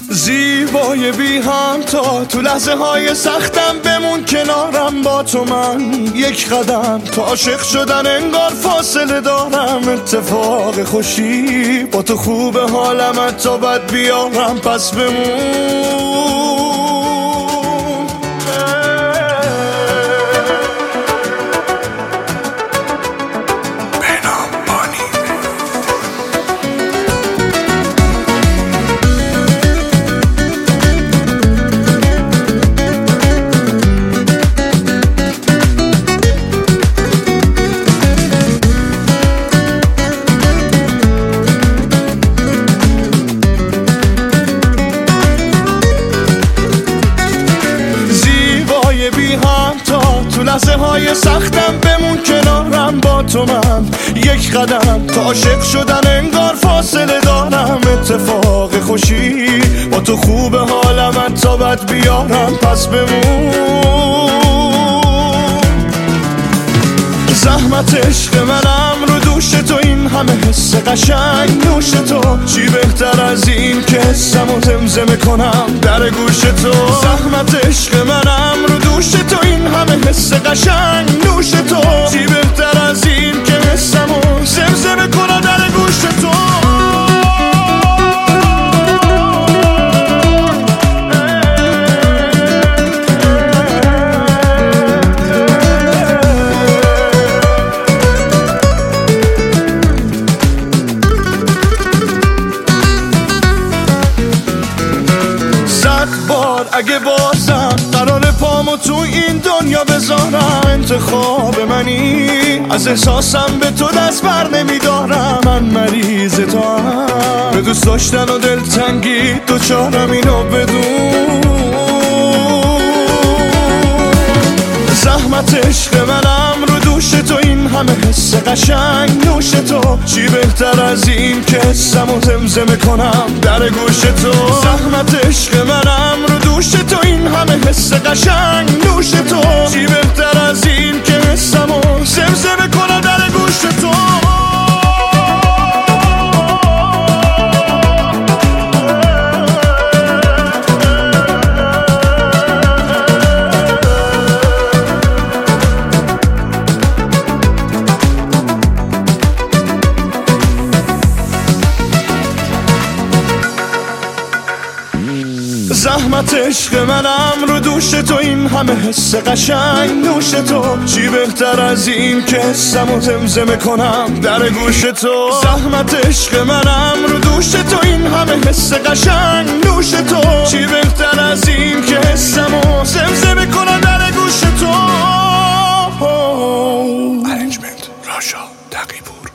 زیبای بی همتا تو لحظه های سختم بمون کنارم با تو من یک قدم تا عاشق شدن انگار فاصله دارم اتفاق خوشی با تو خوبه حالم تا بد بیارم پس بمون بی همتا تو لحظه های سختم بمون کنارم با تو من یک قدم تا عاشق شدن انگار فاصله دارم اتفاق خوشی با تو خوبه حالم تا بد بیارم پس بمون زحمت عشق منم رو دوش تو این همه حس قشنگ نوش تو چی بهتر از این که حسمو زمزمه کنم در گوش تو زحمت عشق منم رو دوش تو این همه حس قشنگ نوش تو چی بهتر از این که حسمو زمزمه کنم در گوش تو اگه بازم قرار پامو تو این دنیا بذارم انتخاب منی از احساسم به تو دست بر نمیدارم من مریض تو هم به دوست داشتن و دلتنگی دوچارم اینو بدون زحمت عشق منم رو دوش تو این همه حس قشنگ نوش تو چی بهتر از این که حسمو زمزمه کنم در گوش تو زحمت عشق منم رو دوش تو این همه حس قشنگ نوش تو چی بهتر از این که حسمو زمزمه کنم در گوش تو زحمت عشق منم رو دوش تو این همه حس قشنگ نوش تو چی بهتر از این که حسمو زمزمه کنم در گوش تو زحمت عشق منم رو دوش تو این همه حس قشنگ نوش تو چی بهتر از این که حسمو زمزمه کنم در گوش تو. ارنجمنت راشا تقی‌پور.